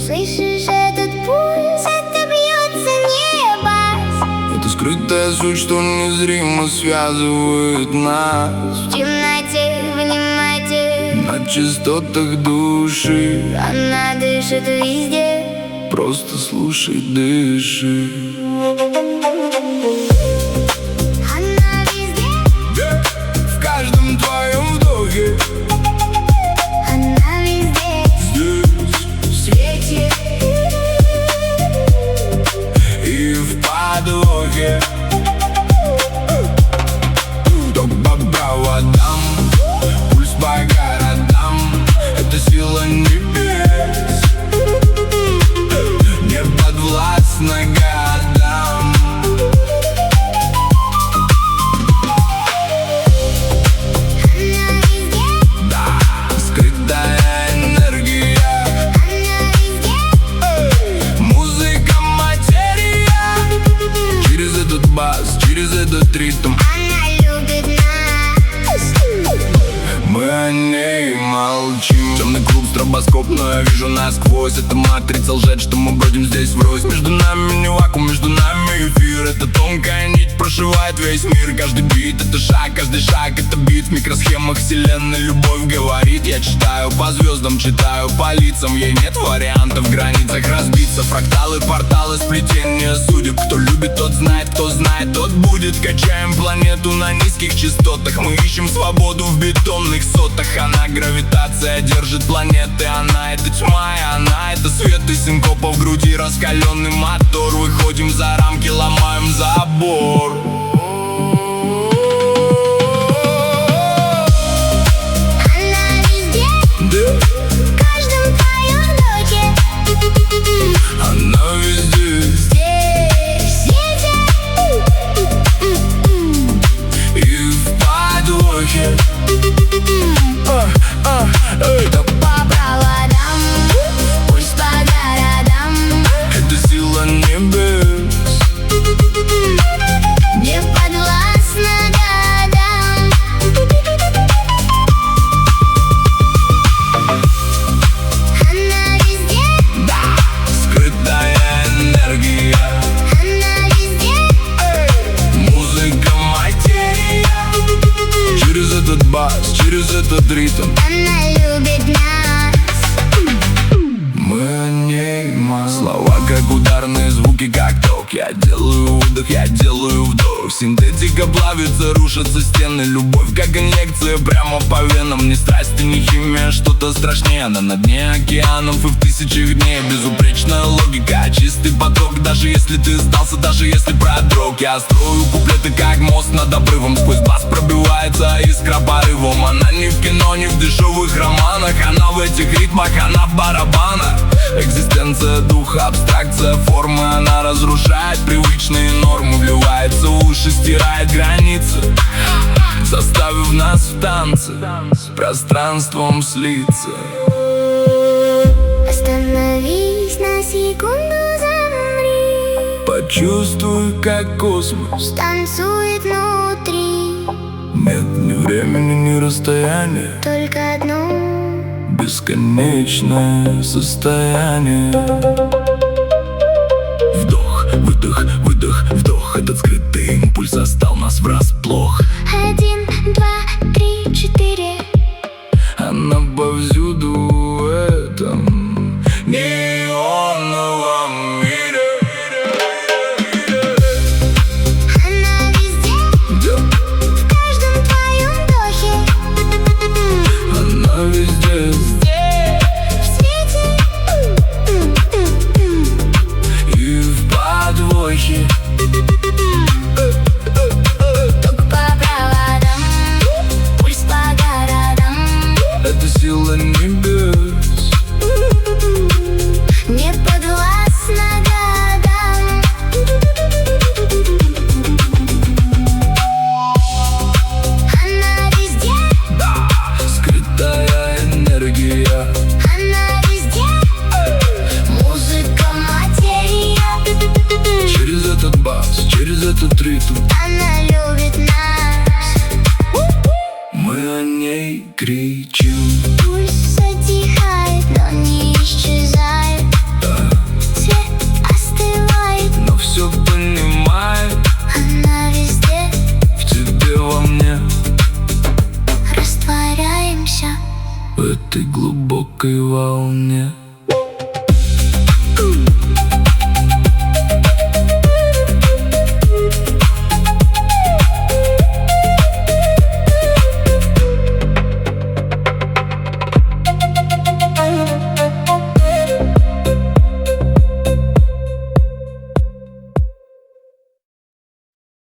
Слышишь этот пульс? Это бьется небо. Это скрытая суть, что незримо связывает нас. В темноте, в немоте, На частотах души. она дышит везде. Просто слушай, дыши. Она везде, В каждом твоем вдохе. она везде. Здесь В свете и в подвохе. Ток по проводам, пульс по городам. Это сила небес, не подвластна годам. она везде, Да, скрытая энергия, она везде. музыка, материя. Через этот бас, через этот ритм Она любит нас. мы о ней молчим. Темный клуб, стробоскоп, но я вижу насквозь. Это матрица лжет, что мы бродим здесь врозь. Между нами не вакуум, между нами эфир. Это тонкая нить прошивает весь мир. Каждый бит — это шаг, каждый шаг — это бит. В микросхемах вселенной любовь говорит. Я читаю по звездам, читаю по лицам. Ей нет вариантов в границах разбиться. Фракталы, порталы, сплетения судеб. Кто любит, тот знает, кто знает, тот будет. Качаем планету на низких частотах. Мы ищем свободу в бетонных сотах. Она гравитация держит планеты. Она — это тьма, и она — это свет. И синкопа в груди, раскаленный мотор. Выходим за рамки, ломаем забор. Она везде, Да, в каждом твоем вдохе. она везде Здесь, в свете и в подвохе. Ток по проводам, пульс по городам. Это сила небес, Не подвластна годам. Она везде, скрытая энергия, она везде. музыка, материя. Через этот бас, через этот ритм Она любит нас. мы о ней мало. Слова как ударные звуки, как ток. Я делаю выдох, я делаю вдох. Синтетика плавится, рушатся стены. Любовь как инъекция прямо по венам. Не страсти, не химия, что-то страшнее. Она на дне океанов и в тысячах дней. Безупречная логика, чистый поток. Даже если ты сдался, даже если продрог. Я строю куплеты как мост над обрывом. Сквозь бас пробивается искра порывом. Она не в кино, не в дешевых романах. Она в этих ритмах, она в барабанах. Экзистенция духа, абстракция формы. Она разрушает привычные нормы. Вливается в уши, стирает границы, заставив нас в танце с пространством слиться. Остановись на секунду, замри. Почувствуй, как космос. Танцует внутри. Нет ни времени, ни расстояния. Только одно. Бесконечное состояние. Вдох, выдох, выдох, вдох. Этот скрытый импульс застал нас врасплох. 1, 2, 3, 4. Она повсюду в этом неоновом мире. Она везде, Да, в каждом твоем вдохе. она везде В свете и в подвохе. ток по проводам, пульс по городам. Это сила этой глубокой волне.